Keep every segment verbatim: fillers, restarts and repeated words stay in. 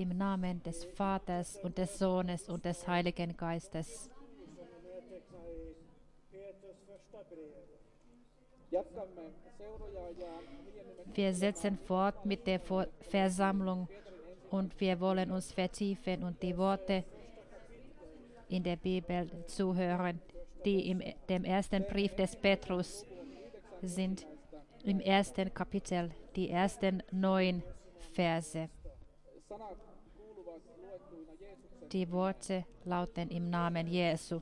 im Namen des Vaters und des Sohnes und des Heiligen Geistes. Wir setzen fort mit der Versammlung und wir wollen uns vertiefen und die Worte in der Bibel zuhören, die in dem ersten Brief des Petrus sind, im ersten Kapitel, die ersten neun Verse. Die Worte lauten im Namen Jesu.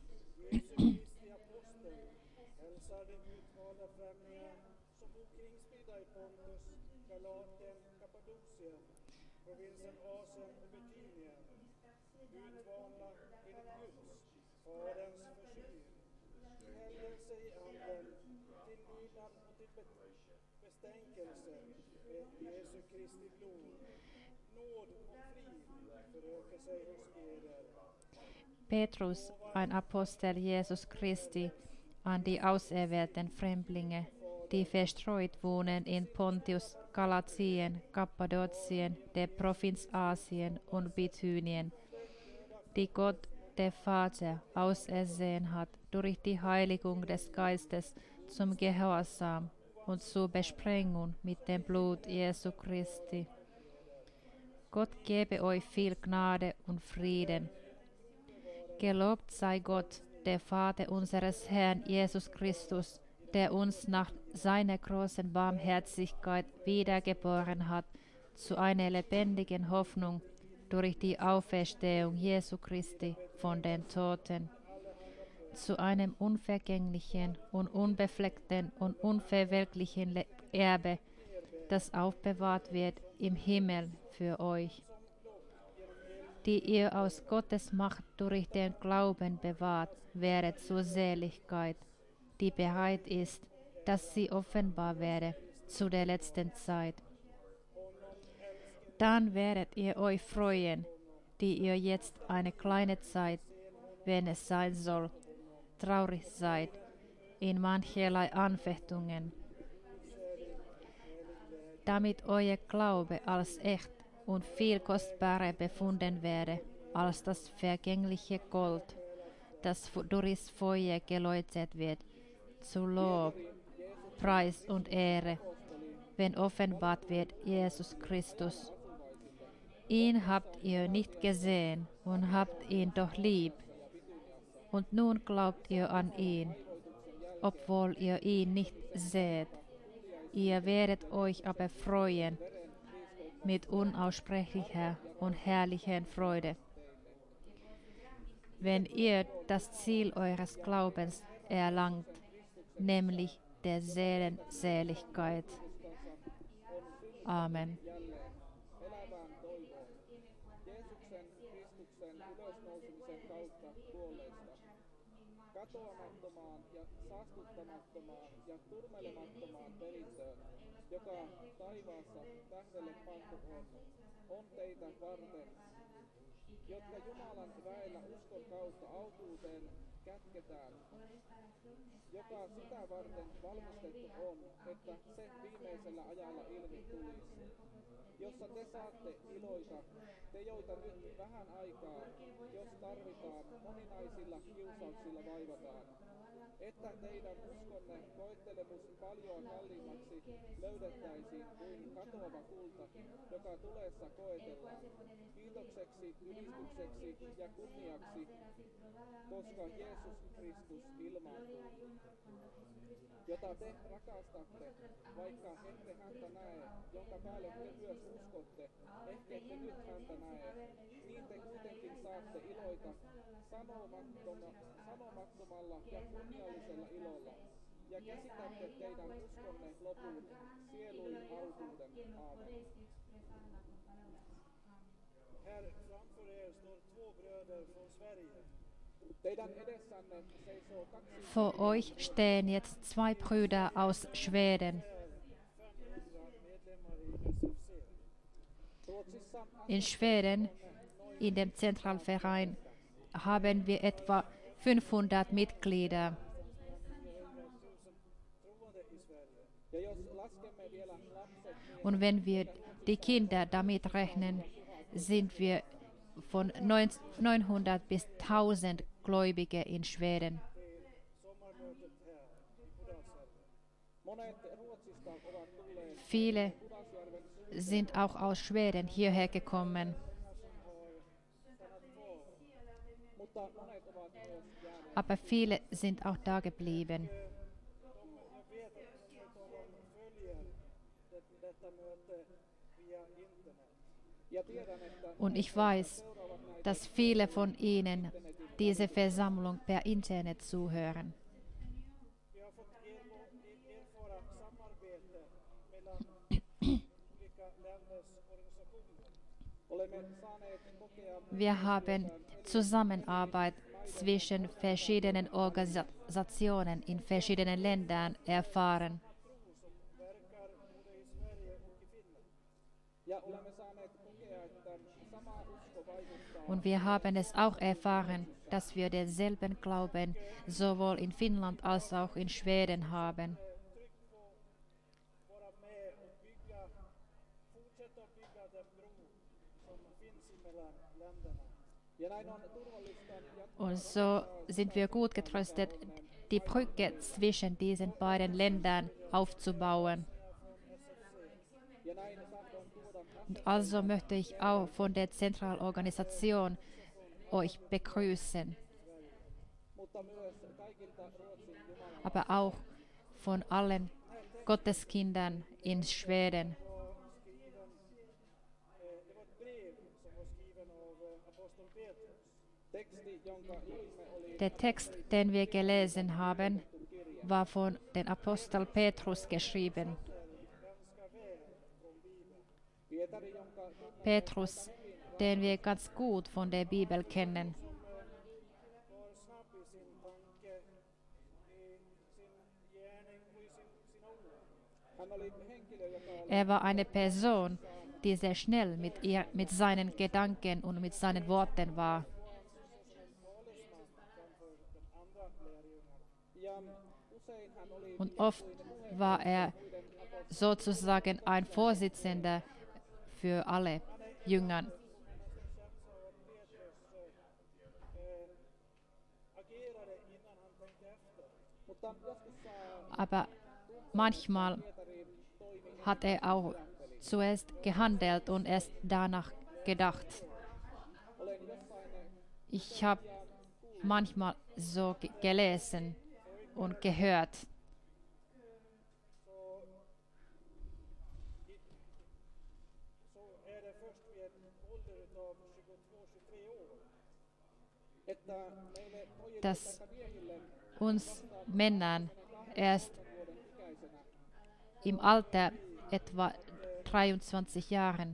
Petrus, ein Apostel Jesus Christi, an die auserwählten Fremdlinge, die verstreut wohnen in Pontius, Galatien, Kappadokien, der Provinz Asien und Bithynien, die Gott, der Vater, ausersehen hat durch die Heiligung des Geistes zum Gehorsam und zur Besprengung mit dem Blut Jesu Christi. Gott gebe euch viel Gnade und Frieden. Gelobt sei Gott, der Vater unseres Herrn Jesus Christus, der uns nach seiner großen Barmherzigkeit wiedergeboren hat zu einer lebendigen Hoffnung durch die Auferstehung Jesu Christi von den Toten, zu einem unvergänglichen und unbefleckten und unverwelklichen Le- Erbe, das aufbewahrt wird im Himmel für euch, die ihr aus Gottes Macht durch den Glauben bewahrt wäret zur Seligkeit, die bereit ist, dass sie offenbar werde zu der letzten Zeit. Dann werdet ihr euch freuen, die ihr jetzt eine kleine Zeit, wenn es sein soll, traurig seid in mancherlei Anfechtungen, damit euer Glaube als echt und viel kostbarer befunden werde als das vergängliche Gold, das durch das Feuer geläutert wird, zu Lob, Preis und Ehre, wenn offenbart wird Jesus Christus. Ihn habt ihr nicht gesehen und habt ihn doch lieb. Und nun glaubt ihr an ihn, obwohl ihr ihn nicht seht. Ihr werdet euch aber freuen mit unaussprechlicher und herrlicher Freude, wenn ihr das Ziel eures Glaubens erlangt, nämlich der Seelenseligkeit. Amen. Katoamattomaan ja saastuttamattomaan ja turmelemattomaan perintöön, joka taivaassa tähdelle pantu on, on teitä varten, jotka Jumalan väellä uskon kautta autuuteen kätketään, joka sitä varten valmistettu on, että se viimeisellä ajalla ilmi tulisi, jossa te saatte iloita, te joita nyt vähän aikaa, jos tarvitaan, moninaisilla kiusauksilla vaivataan, että teidän uskonne koettelemus paljon kalliimmaksi löydettäisiin kuin katoava kulta, joka tuleessa koetellaan, kiitokseksi, ylistykseksi ja kunniaksi, koska Jeesus Kristus ilmaantuu, jota te rakastatte, vaikka ette häntä näe, jonka päälle te myös uskotte, ehkä ette nyt häntä näe, niin te kuitenkin saatte iloita sanomattoma, sanomattomalla ja kunniallisella ilolla, ja käsitätte teidän uskonne lopun sieluin autuuden. Aamen. Här framför er står två bröder från Sverige. Vor euch stehen jetzt zwei Brüder aus Schweden. In Schweden, in dem Zentralverein, haben wir etwa fünfhundert Mitglieder. Und wenn wir die Kinder damit rechnen, sind wir von neunhundert bis tausend Gläubige in Schweden. sommarmötet här i Pudasjärven. Monet Ruotsista ovat tulleet Viele Pudasjärven sind auch aus Schweden hierher gekommen, mutta monet ovat myös jääneet. aber viele sind auch da geblieben. Jag vet att många av dem följer det, detta möte via internet. Ja tiedän, että Und ich weiß, dass viele von ihnen diese Versammlung per Internet zuhören. Vi har fått erfara, erfara samarbete mellan olika länders organisationer. olemme saaneet kokea Wir haben Zusammenarbeit zwischen verschiedenen Organisationen in verschiedenen Ländern erfahren. Verkar både i Sverige och i Finland. ja olemme saaneet kokea, että sama usko vaikuttaa Und wir haben es auch erfahren, dass wir denselben Glauben sowohl in Finnland als auch in Schweden haben. Tryck på vara med och bygga, fortsätta att bygga den bro som finns mellan länderna. ja näin on turvallista jatkaa Und so sind wir gut getröstet, die Brücke zwischen diesen beiden Ländern aufzubauen. ja näin tahdon tuoda Und also möchte ich auch von der Zentralorganisation euch begrüßen, mutta myös kaikilta Ruotsin Jumalan aber auch von allen Gotteskindern in Schweden. Det var ett brev som var skriven av eh, aposteln Petrus. teksti, jonka luimme, oli Der Text, den wir gelesen haben, war von dem Apostel Petrus geschrieben. Ganska väl från Bibeln. Pietari, jonka tunnemme Petrus, den wir ganz gut von der Bibel kennen. Var snabb i sin tanke, i sin gärning och i sin, sina ord. hän oli henkilö, joka oli Er war eine Person, die sehr schnell mit, ihr, mit seinen Gedanken und mit seinen Worten war. Talesman framför de andra lärjungarna. ja usein hän oli Und oft war er sozusagen ein Vorsitzender für alle Jüngern. Agerade innan han tänkte efter. mutta joskus saa Aber manchmal Pietari toimi hat er auch zuerst gehandelt und erst danach gedacht. olen jossain Ich habe manchmal so ge- gelesen und gehört. Så är det först vid en ålder av tjugotvå tjugotre år että meille pojille dass tai miehille uns Männern erst vuoden ikäisenä im Alter etwa dreiundzwanzig Jahren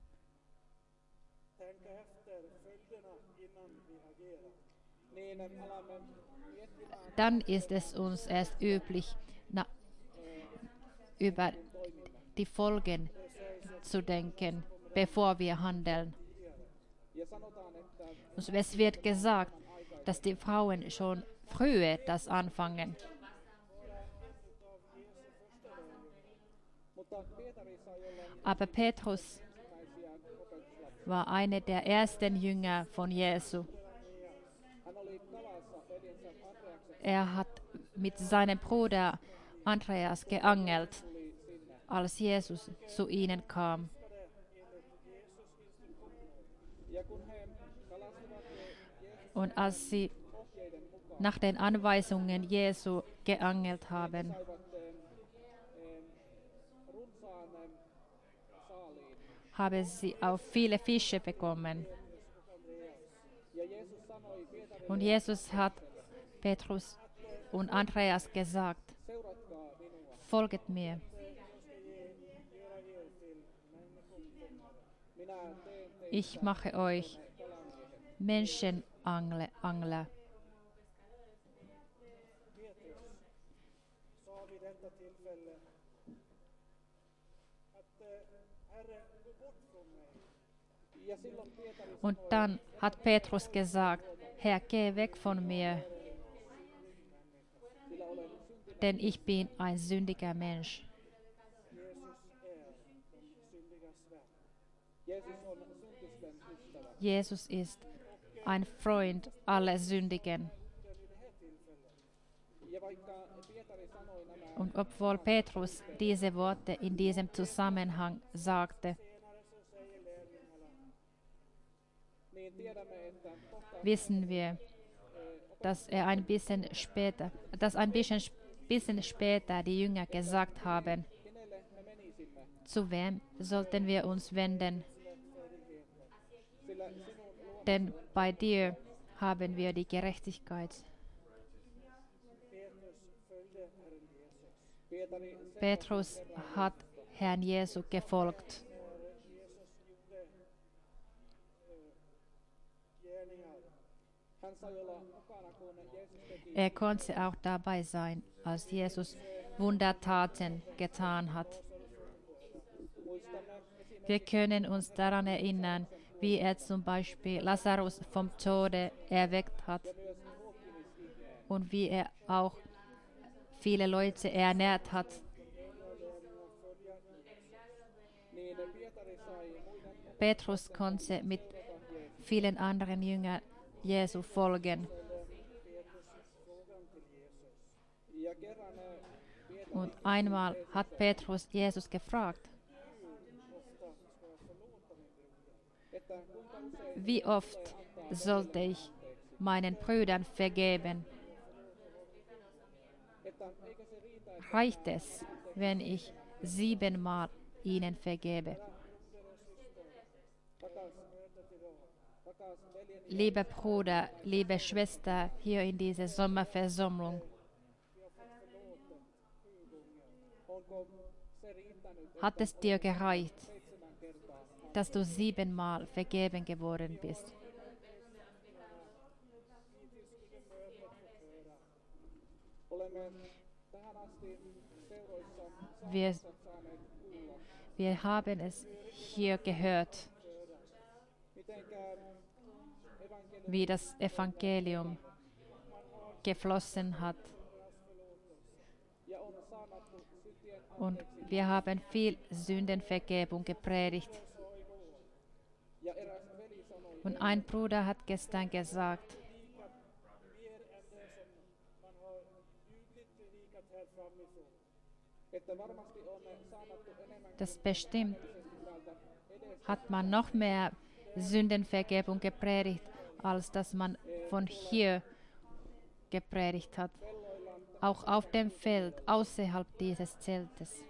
tänka efter följderna innan vi agerar. niin alamme miettimään dann ist es uns erst üblich, na, über die Folgen zu denken, bevor wir handeln. ja sanotaan, että Und es wird gesagt, dass die Frauen schon früher das anfangen. mutta Pietari sai olla Aber Petrus ensimmäisiä opetuslapsia. war einer der ersten Jünger von Jesu. Hän oli kalassa veljensä Andreaksen Er hat mit seinem Bruder Andreas geangelt, tuli sinne. als Jesus zu ihnen kam. Ja kun he kalastivat Jeesuksen Und als sie ohjeiden mukaan, nach den Anweisungen Jesu geangelt haben, saivat em, em, runsaan em, saaliin. haben sie auch viele Fische bekommen. Ja Jeesus sanoi Pietarille, Und Jesus hat Petrus und Andreas gesagt, seuratkaa minua. folget mir, Minä teen teistä ich mache euch kalamiehet. Menschenangler. Sa vid detta tillfälle att eh, Herre, gå bort från mig. Ja silloin Pietari Und dann hat Petrus gesagt, Herr, geh weg von mir, sillä olen synti. denn ich bin ein sündiger Mensch. Jesus är de syndigas vän. Jeesus on syntisten Jesus ist ein Freund aller Sündigen. Ja vaikka Pietari sanoi nämä Und obwohl Petrus diese Worte in diesem Zusammenhang sagte, niin tiedämme, että kohta wissen wir, dass er ein bisschen später, dass ein bisschen, bisschen später die Jünger gesagt haben, kenelle me menisimme, zu wem sollten wir uns wenden? sillä sinun luomasi Denn bei dir haben wir die Gerechtigkeit. Pietari Petrus hat Herrn Jesu gefolgt. hän sai olla mukana, kun Jeesus teki Er konnte auch dabei sein, als Jesus Wundertaten getan hat. muistamme Wir können uns daran erinnern, wie er zum Beispiel Lazarus vom Tode erweckt hat und wie er auch viele Leute ernährt hat. niin Pietari sai muiden Petrus konnte mit vielen anderen Jüngern Jesu folgen. ja kerran äh, Pietari Und einmal hat Petrus Jesus gefragt, että kuinka usein wie oft sollte ich meinen Brüdern vergeben? että eikö se riitä, että Reicht es, wenn ich siebenmal ihnen vergebe? rakas rakas veljeni, Lieber Bruder, liebe Schwester hier in dieser Sommerversammlung, onko se riittänyt, hat es dir gereicht, seitsemän kertaa dass du siebenmal vergeben geworden bist? olemme tähän asti seuroissa Wir, saaneet kuulla, wir haben es hier gehört, mitenkä evankeliumi wie das Evangelium geflossen hat. ja on saanattu syntien Und wir haben viel Sündenvergebung gepredigt. ja eräs veli sanoi, Und ein Bruder hat gestern gesagt, että varmasti on saanattu enemmän dass bestimmt täältä edes hat man noch mehr Sündenvergebung gepredigt, als dass man von hier gepredigt hat. Auch auf dem Feld, außerhalb dieses Zeltes.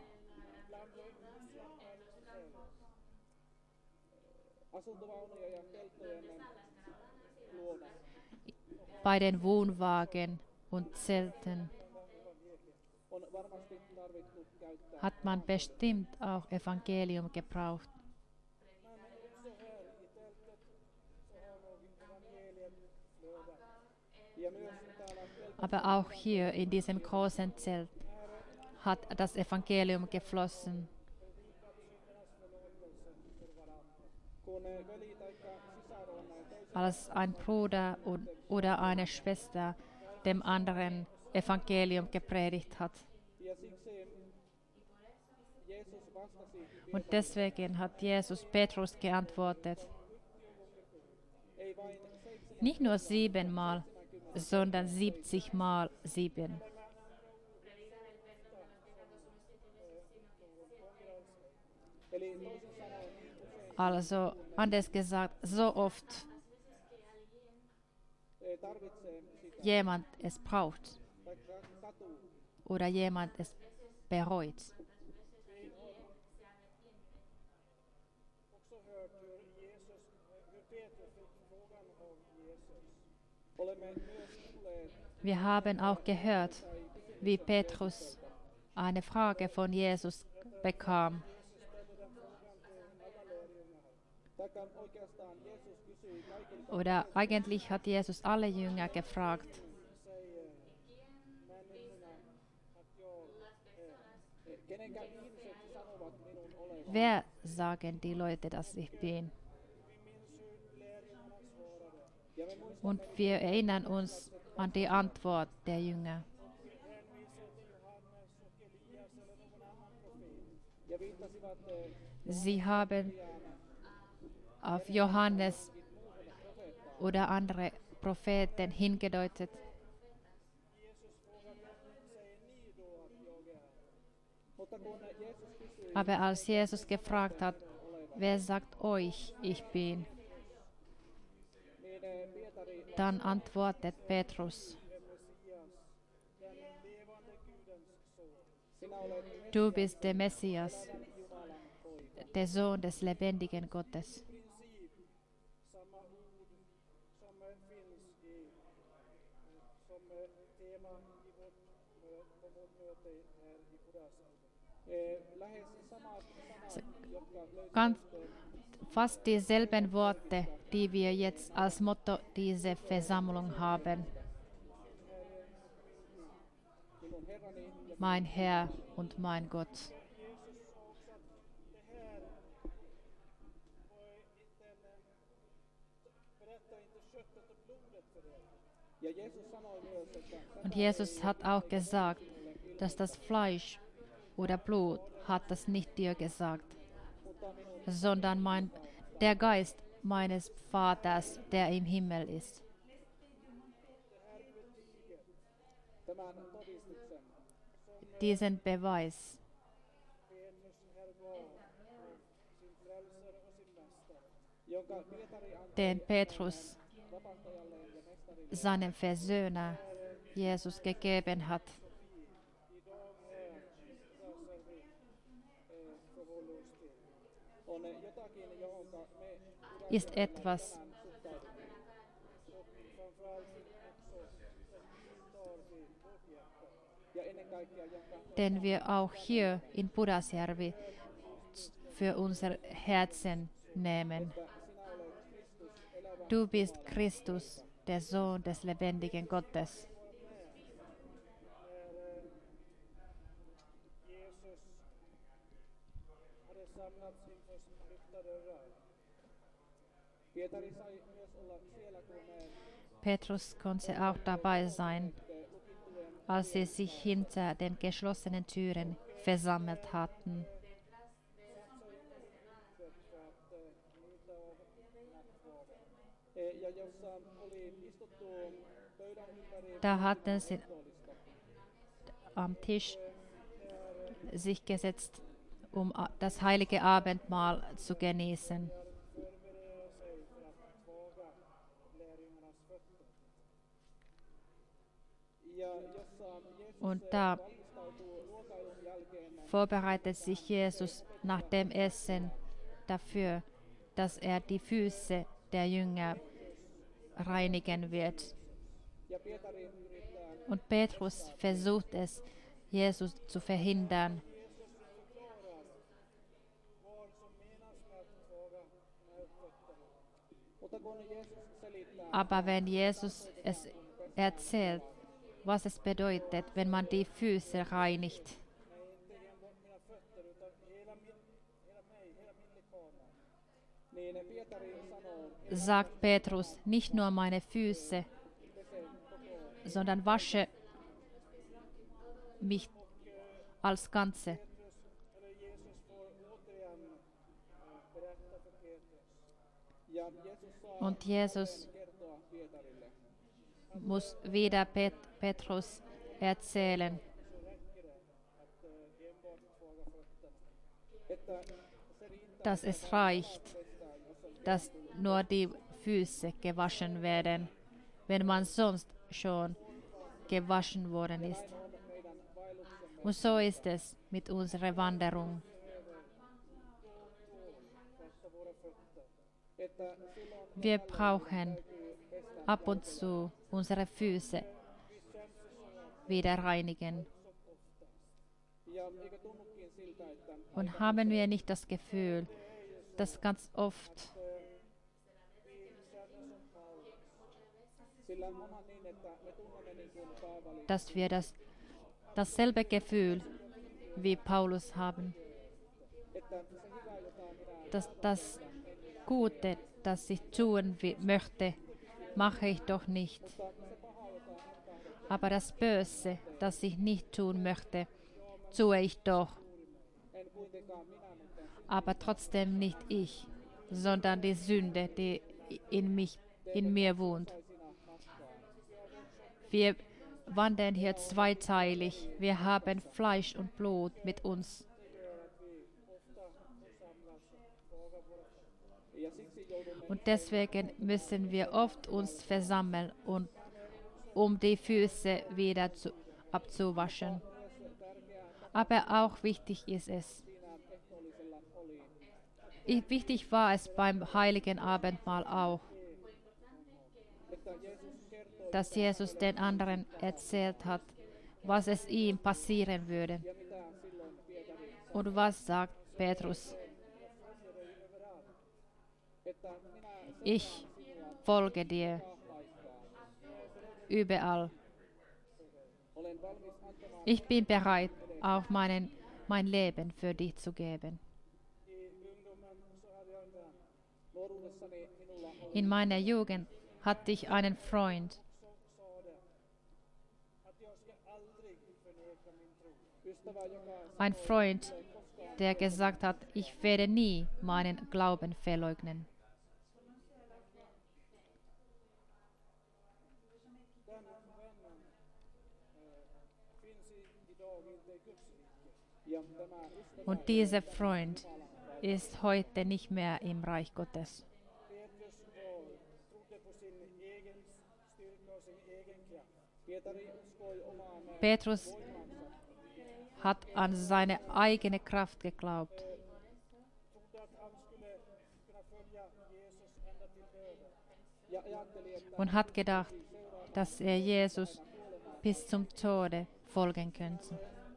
asuntovaunuja ja telttojen luona. Bei den Wohnwagen und Zelten On varmasti tarvittu käyttää. hat man bestimmt auch Evangelium gebraucht. Ja myös täällä teltojen Aber auch hier in diesem großen Zelt hat das Evangelium geflossen. kun veli tai sisar on toisen Als ein Bruder und, oder eine Schwester dem anderen Evangelium gepredigt hat. ja siksi Jeesus vastasi, Und deswegen hat Jesus Petrus geantwortet, ei vain seitsemän, nicht nur siebenmal, sondern siebzigmal sieben. eli toisin sanoen niin usein Also anders gesagt, so oft eh, tarvitsee sitä jemand es braucht tai katuu. oder jemand es bereut. Också hört hur Jesus, hur Petrus fick frågan av Jesus. Olemme myös kuulleet Wir haben auch gehört, wie Petrus eine Frage von Jesus bekam. taikka oikeastaan Jeesus kysyi kaikilta Oder eigentlich hat Jesus alle Jünger gefragt, eh, kenenkä ihmiset sanovat minun olevan. wer sagen die Leute, dass ich bin? Ja me muistamme Und wir erinnern uns an die Antwort der Jünger. ja viittasivat eh, Sie haben auf Johannes oder andere Propheten hingedeutet. Mutta kun Jeesus kysyi, Aber als Jesus gefragt hat, wer sagt euch, ich bin, niin eh, Pietari dann antwortet Petrus, sinä olet du bist der Messias, Jumalan poika. der Sohn des lebendigen Gottes. princip samma ord som eh, finns i som eh, tema i vårt, mö- på vårt möte här i Pudasjärvi. Eh, Lähes samat sanat, jotka Ganz, löytyvät fast dieselben Worte, die wir jetzt als Motto dieser Versammlung haben. minun Herrani ja Mein Herr und mein Gott. Jesus sa också att det här var inte en, eh, berätta inte köttet och blodet för er. Ja Jeesus sanoi myös, että Und Jesus hat auch gesagt, dass das Fleisch oder Blut hat das nicht dir gesagt, sondern mein, der Geist meines Vaters, der im Himmel ist. tämän todistuksen, Diesen Beweis, Petrus här gav sin frälsare och sin mästare. jonka Pietari antoi den Petrus vapahtajalleen ja mestarille, seinem Versöhner Jesus gegeben hat, Idag är frälsar vi eh, förhåller oss till. on jotakin, johonka me ist etwas, tänään suhtaudumme. Och framförallt också tar vi vårt hjärta. Ja ennen kaikkea, jonka den wir auch hier in Pudasjärvi für unser Herzen nehmen. sinä olet Kristus, elävä Du bist Christus, der Sohn des lebendigen Gottes. När eh, Jesus hade samlats inför lyckta dörrar. Pietari sai myös olla siellä, kun ne Petrus konnte auch dabei sein, lukittujen als sie sich hinter den geschlossenen Türen versammelt hatten. eh, ja jossa oli istuttu pöydän ympäri Da hatten sie ehtoollista. am Tisch sich gesetzt, um a- das heilige Abendmahl zu genießen. Förbereder sig för att tvaga lärjungarnas fötter. Ja jossa Jeesus Und eh, da valmistautuu ruokailun jälkeen vorbereitet sich Jesus nach dem Essen dafür, dass er die Füße der Jünger reinigen wird. ja Pietari yrittää Und Petrus versucht es, Jesus zu verhindern. Vad som menas med att tvaga med fötterna. mutta kun Jeesus selittää Aber wenn Jesus es erzählt, was es bedeutet, wenn man die Füße reinigt, Nej, inte enbart mina fötter utan hela, min, hela mig, hela min lekana. niin Pietari sanoo sagt Petrus, nicht nur meine Füße, sondern wasche mich als Ganze. Petrus, eller Jesus får återigen eh, berätta för Petrus. ja Jeesus saa Und Jesus kertoa Pietarille, muss wieder Pet- Petrus erzählen, Så räcker det att eh, enbart tvaga fötterna. että se riittää, dass es reicht, dass nur die Füße gewaschen werden, wenn man sonst schon gewaschen worden ist. on meidän vaelluksemme, Und so ist es mit unserer Wanderung. Tvätta våra fötter. että silloin Wir brauchen ab und zu unsere Füße wieder reinigen. ja eikö tunnukin siltä, että Und haben wir nicht das Gefühl, dass ganz oft sillä onhan niin, että me tunnemme niin kuin Paavali, dass wir das, dasselbe Gefühl wie Paulus haben, että se hyvä, jota minä dass das Gute, das ich tun wi- möchte, mache ich doch nicht. Aber das Böse, das ich nicht tun möchte, tue ich doch. en kuitenkaan minä, mutta Aber trotzdem nicht ich, sondern die Sünde, die in, mich, in mir wohnt. Wir wandern hier zweiteilig. Wir haben Fleisch und Blut mit uns. Und deswegen müssen wir oft uns versammeln, und, um die Füße wieder zu, abzuwaschen. Aber auch wichtig ist es. Ich, wichtig war es beim Heiligen Abendmahl auch, dass Jesus den anderen erzählt hat, was es ihm passieren würde. Und was sagt Petrus? Ich folge dir überall. Ich bin bereit, auch meinen, mein Leben für dich zu geben. In meiner Jugend hatte ich einen Freund, ein Freund, der gesagt hat, ich werde nie meinen Glauben verleugnen. Und dieser Freund ist heute nicht mehr im Reich Gottes. Petrus hat an seine eigene Kraft geglaubt und hat gedacht, dass er Jesus bis zum Tode folgen könnte.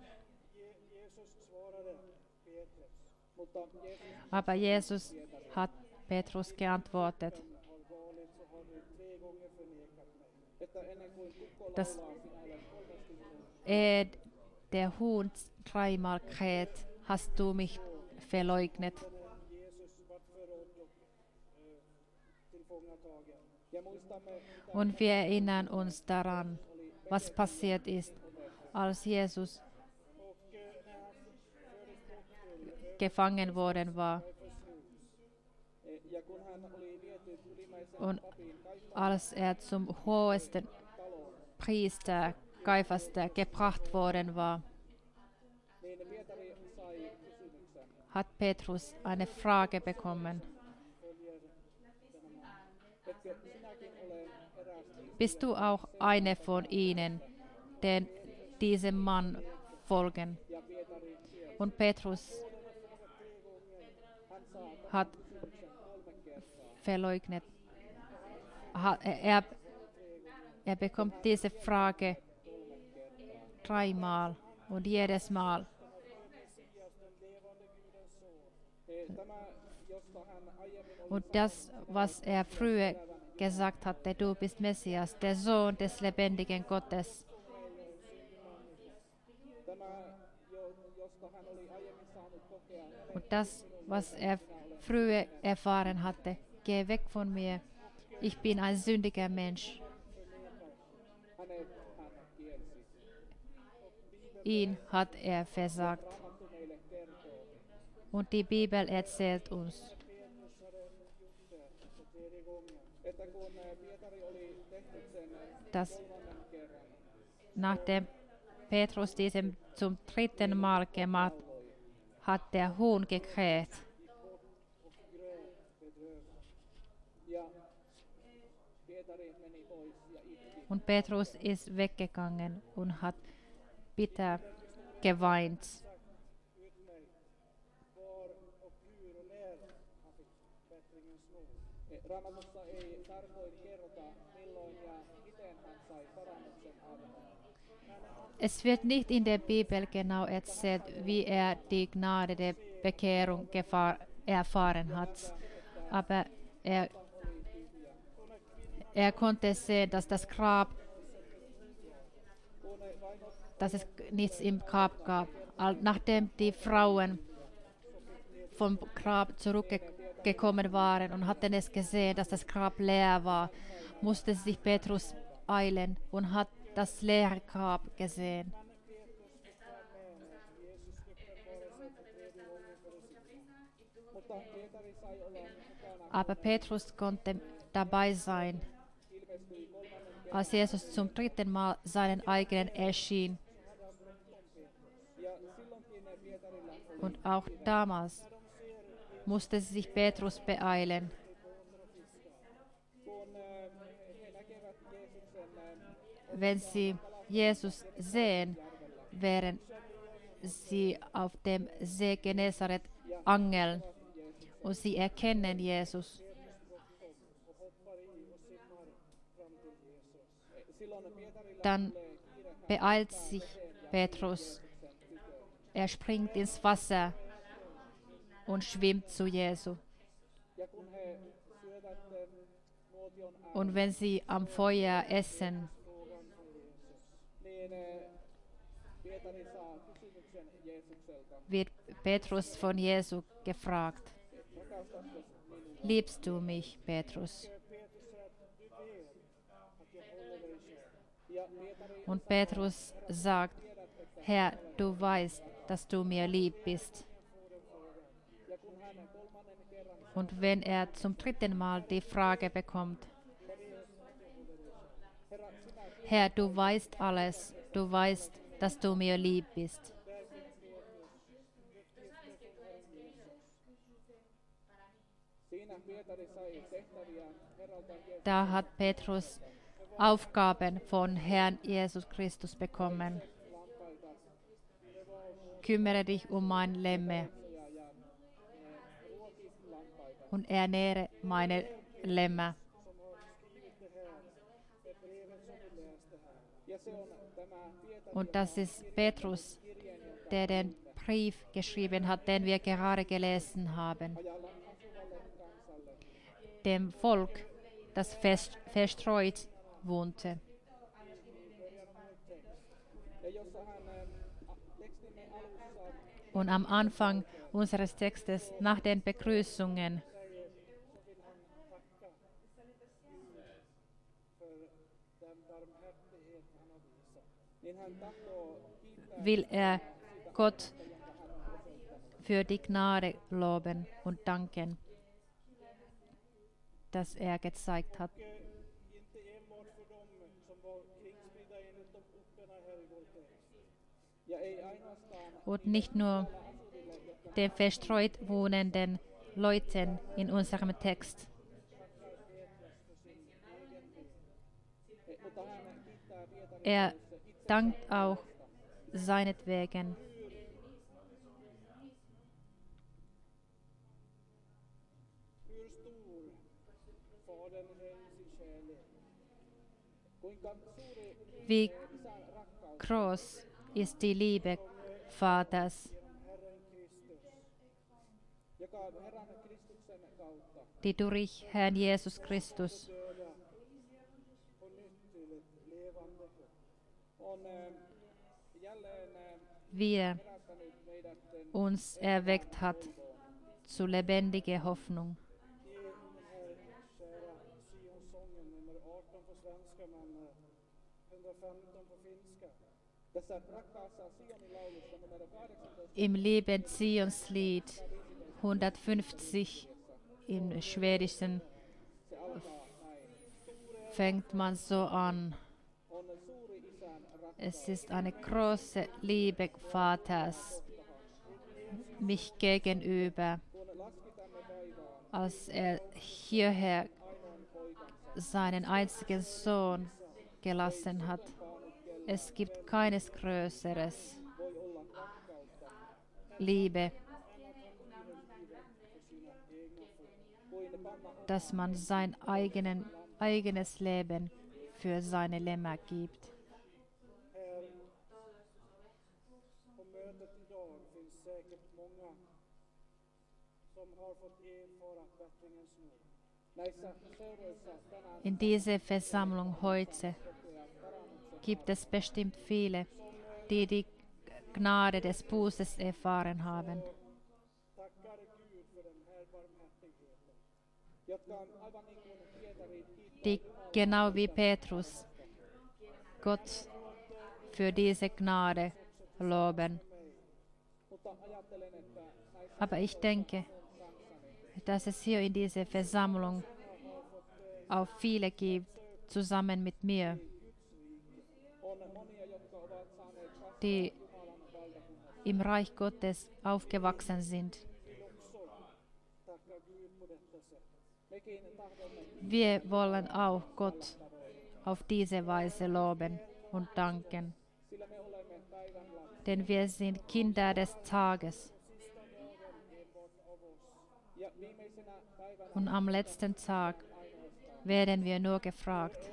Aber Jesus hat Petrus geantwortet, dass er, der Huhn dreimal kräht, hast du mich verleugnet. Und wir erinnern uns daran, was passiert ist, als Jesus gefangen worden war. Und als er zum hohesten Priester Kaiphas gebracht worden war, hat Petrus eine Frage bekommen. Bist du auch einer von ihnen, den diesem Mann folgen? Und Petrus hat verleugnet. Er, er bekommt diese Frage dreimal und jedes Mal. Und das, was er früher gesagt hatte, du bist Messias, der Sohn des lebendigen Gottes. Und das, was er früher erfahren hatte, geh weg von mir, ich bin ein sündiger Mensch. Ihn hat er versagt. Und die Bibel erzählt uns, dass nachdem Petrus diesem zum dritten Mal gemacht hat, der Huhn gekräht. Und Petrus ist weggegangen und hat bitter geweint. Es wird nicht in der Bibel genau erzählt, wie er die Gnade der Bekehrung erfahren hat, aber er, er konnte sehen, dass das Grab, dass es nichts im Grab gab. Nachdem die Frauen vom Grab zurückgekommen waren und hatten es gesehen, dass das Grab leer war, musste sich Petrus eilen und hat das leere Grab gesehen. Aber Petrus konnte dabei sein, als Jesus zum dritten Mal seinen eigenen erschien. Und auch damals musste sich Petrus beeilen. Wenn sie Jesus sehen, während sie auf dem See Genezareth angeln und sie erkennen Jesus, dann beeilt sich Petrus. Er springt ins Wasser und schwimmt zu Jesu. Und wenn sie am Feuer essen, wird Petrus von Jesu gefragt: Liebst du mich, Petrus? Und Petrus sagt: Herr, du weißt, dass du mir lieb bist. Und wenn er zum dritten Mal die Frage bekommt: Herr, du weißt alles, du weißt, dass du mir lieb bist. Da hat Petrus Aufgaben von Herrn Jesus Christus bekommen. Kümmere dich um mein Lämme und ernähre meine Lämmer. Und das ist Petrus, der den Brief geschrieben hat, den wir gerade gelesen haben. Dem Volk, das fest, verstreut wohnte. Und am Anfang unseres Textes, nach den Begrüßungen, will er Gott für die Gnade loben und danken, dass er gezeigt hat. Und nicht nur den verstreut wohnenden Leuten in unserem Text. Er dankt auch seinetwegen. Wie groß ist die Liebe Vaters, die durch Herrn Jesus Christus wieder uns erweckt hat zu lebendiger Hoffnung. Im Leben Zions Lied hundertfünfzig im Schwedischen fängt man so an. Es ist eine große Liebe Vaters mich gegenüber, als er hierher seinen einzigen Sohn gelassen hat. Es gibt keines Größeres Liebe, dass man sein eigenen, eigenes Leben für seine Lämmer gibt. In dieser Versammlung heute gibt es bestimmt viele, die die Gnade des Bußes erfahren haben, die genau wie Petrus Gott für diese Gnade loben. Aber ich denke, dass es hier in dieser Versammlung auch viele gibt, zusammen mit mir, on monia, jotka ovat saaneet kasvaa die Jumalan valtakunnassa. im Reich Gottes aufgewachsen sind. också tacka Gud på detta sätt. Mekin tahdomme Wir wollen auch Gott auf diese Weise loben und danken, sillä me olemme päivän lapsia. denn wir sind Kinder des Tages. Ja viimeisenä päivänä Und am letzten Tag werden wir nur gefragt,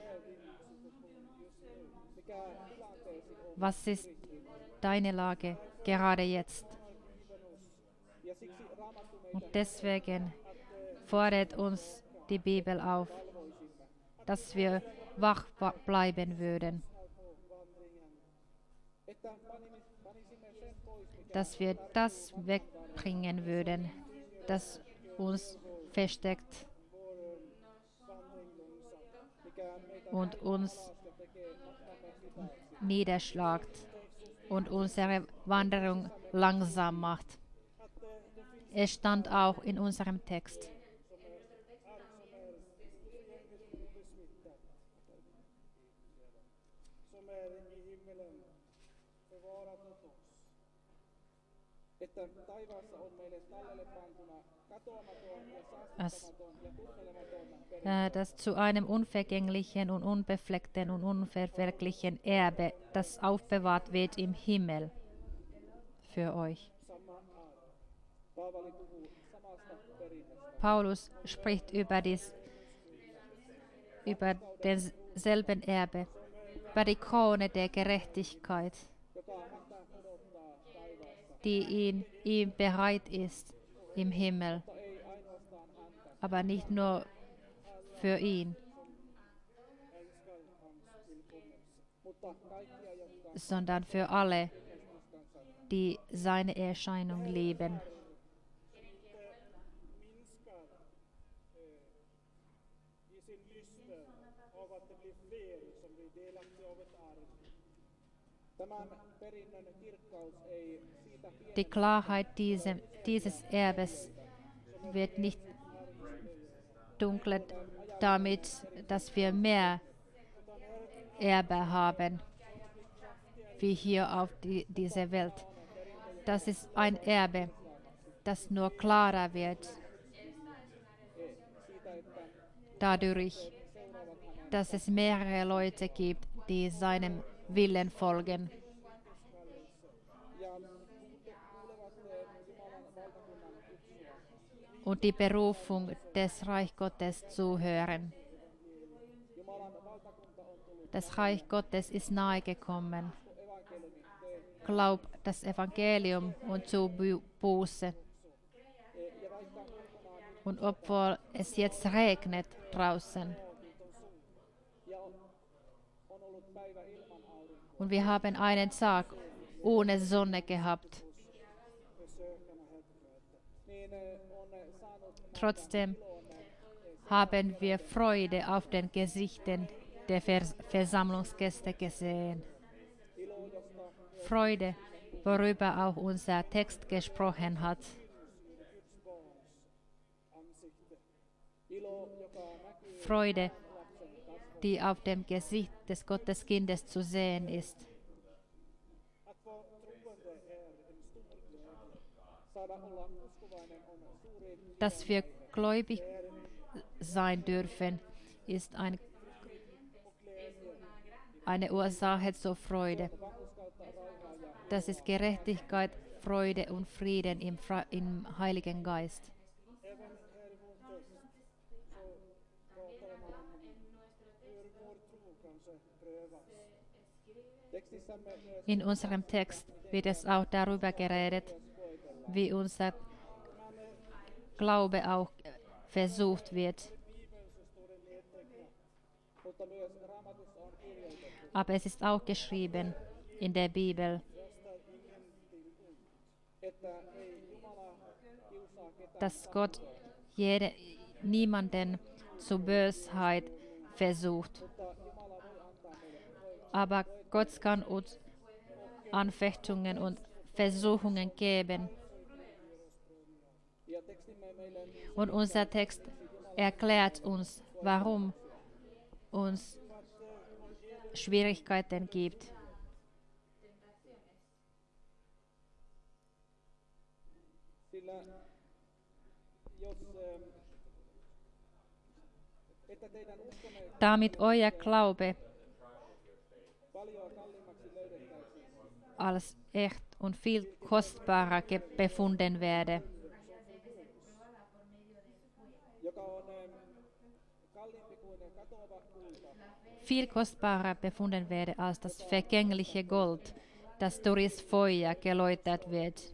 mikä tilanteesi on. was ist deine Lage gerade jetzt? Ja siksi Raamattu meitä Und deswegen fordert uns die Bibel auf, dass wir wach wa- bleiben würden, että panimme, panisimme sen pois, mikä dass wir das wegbringen würden, das uns versteckt mikä meitä und uns ja tekee matkamme hitaaksi. niederschlagt und unsere Wanderung langsam macht. Es stand auch in unserem Text. Som är i himmelen, förvarat åt oss. Että taivaassa on meille tallelle pantuna katoamaton ja Das, saastuttamaton ja turmelematon äh, das zu einem unvergänglichen und unbefleckten und unverwelklichen Erbe, das aufbewahrt wird im Himmel für euch. sama arvo. Paavali puhuu samasta perinnöstä. Paulus spricht über, dies, über denselben Erbe, über die Krone der Gerechtigkeit, joka häntä odottaa taivaassa, die ihn, ihm bereit ist im Himmel, mutta ei ainoastaan häntä, aber nicht nur für ihn, mutta kaikkia, jotka sondern für alle, die seine Erscheinung lieben. minskar eh, i sin lyster av att det blir fel som blir delaktiga av ett arv. tämän perinnön kirkkaus ei siitä Die Klarheit diese, dieses Erbes wird nicht dunkelt damit, dass wir mehr Erbe haben, wie hier auf die, dieser Welt. Das ist ein Erbe, das nur klarer wird dadurch, dass es mehrere Leute gibt, die seinem Willen folgen und die Berufung des Reich Gottes zuhören. Das Reich Gottes ist nahegekommen. Glaub das Evangelium und zu Bu- Buße. Und obwohl es jetzt regnet draußen und wir haben einen Tag ohne Sonne gehabt, niin eh, on saanut trotzdem haben wir Freude auf den Gesichtern der Vers Versammlungsgäste gesehen. Freude, worüber auch unser Text gesprochen hat. ilo, joka näkyy Freude, die auf dem Gesicht des Gotteskindes zu sehen ist. Att få troende är en stor glädje. saada olla uskovainen on suuri Dass wir gläubig sein dürfen, ist ein, eine Ursache zur Freude. Das ist Gerechtigkeit, Freude und Frieden im, Fra im Heiligen Geist. Även här i vår text så pratar man om hur vår tro kanske prövas. Tekstissämme myös In unserem Text wird es auch darüber geredet, wie unser Glaube auch versucht wird. mutta myös Raamatussa on kirjoitettu, Aber es ist auch geschrieben in der Bibel, että ei Jumala kiusaa ketään, dass Gott jede, niemanden zu Bösheit versucht. mutta Jumala voi antaa meille voimaa. Aber Gott kann uns Anfechtungen und Versuchungen geben. Ja tekstimme meille Und unser Text erklärt uns, warum uns Schwierigkeiten gibt. sillä jos ähm, että teidän uskonne Damit euer Glaube paljon kalliimmaksi löydettäisiin, als echt und viel kostbarer ge- befunden werde, joka on ähm, kalliimpi kuin katoava kulta, viel kostbarer befunden werde als das vergängliche Gold, das durchs Feuer geläutert wird.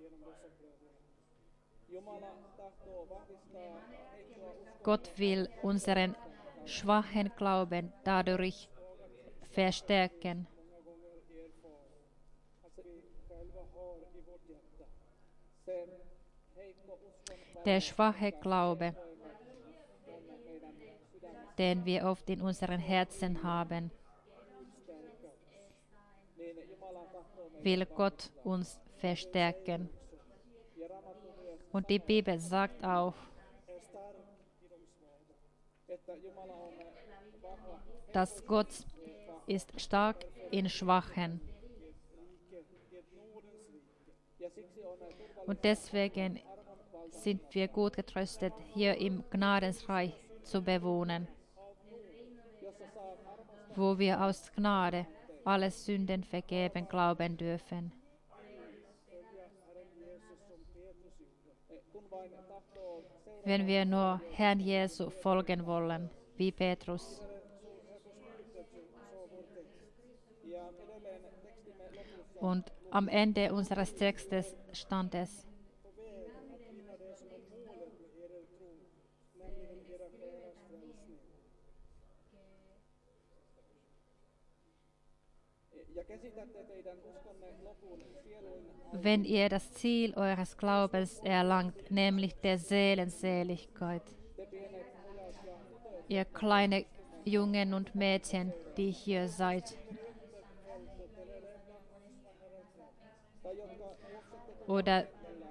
Jumala tahtoo vahvistaa heikkoa uskoa Gott will unseren schwachen Glauben dadurch verstärken. många gånger erfar att vi själva har i vårt hjärta. Se heikko uskon Der schwache Glaube, on meidän sydämessä den wir oft in unseren Herzen haben, stärka. Niin Jumala tahtoo meitä will Gott uns verstärken. ja Raamattu myös, Und die Bibel sagt auch, är stark i de svaga. että Jumala on vahva dass Gott ist stark in Schwachen. Rike, ett Nordens rike. ja siksi on turvallista Und deswegen sind wir gut getröstet, hier im Gnadensreich zu bewohnen, jossa saa armosta wo wir aus Gnade alle Sünden vergeben glauben dürfen. följa Herren Jesus som Petrus gjorde. eh, kun vain tahtoo seurata Wenn wir nur Herrn Jesu folgen wollen, wie Petrus. ja edelleen tekstimme lopussa Und am Ende unseres Textes stand es, på väg att vinna det som är målet med er tro, nämligen era själars frälsning. ja käsitätte teidän uskonne lopun sielun wenn ihr das Ziel eures Glaubens erlangt, nämlich der Seelenseligkeit. te pienet pojat ja tytöt, Ihr kleine Jungen und Mädchen, die hier seid, tai jotka juoksette oder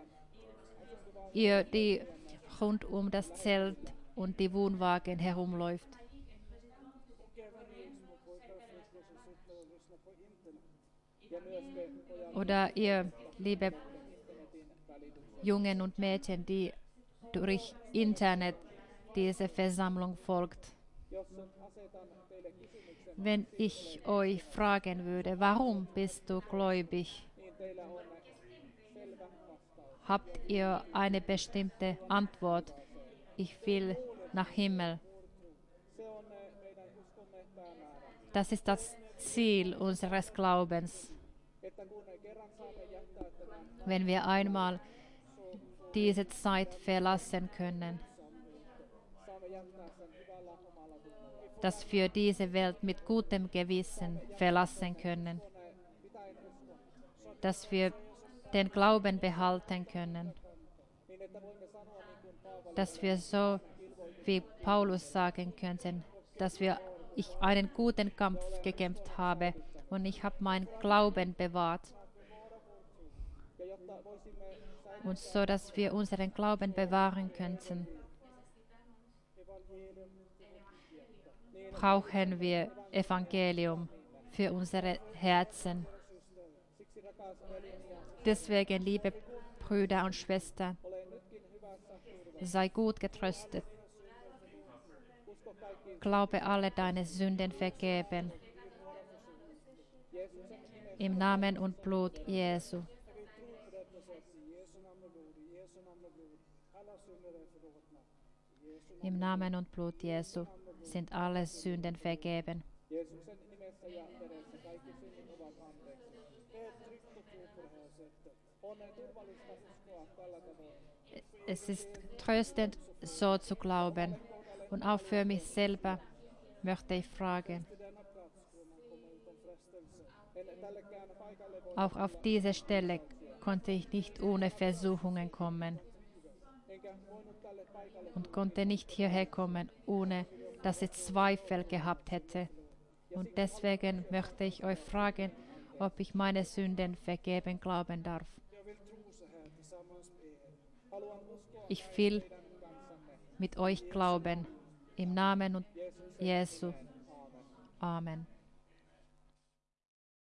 ihr, die rund um das Zelt und die Wohnwagen herumläuft, Och även ni små pojkar och flickor som sitter och lyssnar på internet. ja myös te pojat oder ihr, liebe internetin välityksellä. Jungen und Mädchen, die durch Internet diese Versammlung folgt. Jos asetan teille kysymyksen, Wenn ich euch fragen würde, warum bist du gläubig, niin teillä on selvä vastaus. habt ihr eine bestimmte Antwort. Ich will nach Himmel. Se on eh, meidän uskomme päämäärä, Das ist das Ziel unseres Glaubens. että kun kerran saamme jättää tämän Wenn wir einmal diese Zeit verlassen können, saamme jättää sen hyvällä omalla tunnolla. dass wir diese Welt mit gutem Gewissen verlassen können, Pitäen uskon, dass wir den Glauben behalten können, niin että voimme sanoa niin kuin Paavali, dass wir so wie Paulus sagen könnten, dass wir ich einen guten Kampf gekämpft habe und ich habe meinen Glauben bewahrt. ja jotta voisimme säilyttää Und so, dass wir unseren Glauben bewahren könnten, brauchen wir Evangelium für unsere Herzen. siksi rakas veljeni ja Deswegen, liebe Brüder und Schwestern, olen nytkin hyvässä turvassa. sei gut getröstet. Usko kaikki Glaube alle deine Sünden vergeben. Jeesuksen nimessä. Im Namen und Blut Jesu. Vi tror på detta sätt i Jesu namn och blod, i Jesu namn och blod. Alla synder är förlåtna. I Jesu namn. Im Namen und Blut Jesu sind alle Sünden vergeben. Jeesuksen nimessä ja veressä kaikki synnit ovat anteeksi. Det är tryggt att tro på det här sättet. On turvallista uskoa tällä tavoin. Es ist tröstend, so zu glauben. Und auch für mich selber möchte ich fragen, Till denna plats får man komma utan frestelse. En tällekään paikalle voi auch auf diese Stelle konnte ich nicht ohne Versuchungen kommen enkä voinut tälle paikalle und konnte nicht hierher kommen, ohne dass ich Zweifel gehabt hätte. Und deswegen möchte ich euch fragen, ob ich meine Sünden vergeben glauben darf. Jag vill tro så här tillsammans med er. Haluan uskoa Ich will teidän kanssanne mit euch glauben. Im Namen und Jeesuksen Jesu. nimeen. Aamen. Amen.